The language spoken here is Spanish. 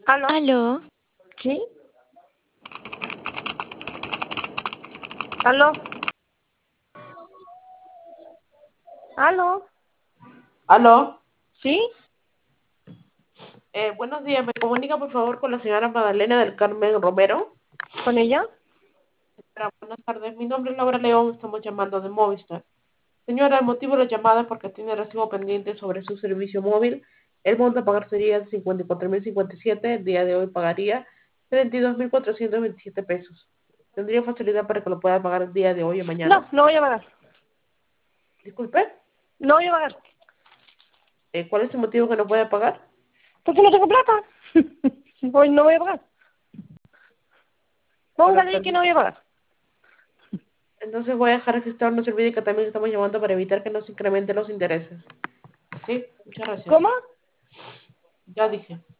¿Aló? Aló, ¿Sí? ¿Aló? ¿Aló? Aló, ¿Sí? buenos días. ¿Me comunica por favor con la señora Magdalena del Carmen Romero? ¿Con ella? Buenas tardes. Mi nombre es Laura León. Estamos llamando de Movistar. Señora, el motivo de la llamada es porque tiene recibo pendiente sobre su servicio móvil. El monto a pagar sería 54.057. El día de hoy pagaría 32.427 pesos. ¿Tendría facilidad para que lo pueda pagar el día de hoy o No, mañana? no voy a pagar. Disculpe, No voy a pagar. ¿cuál es el motivo que no puede pagar? Porque no tengo plata. Pues no voy a pagar. Ahora, Póngale ahí que no voy a pagar. entonces voy a dejar registrado, no se olvide que también estamos llamando para evitar que nos incrementen los intereses. Sí, muchas gracias. ¿Cómo? Ya dije.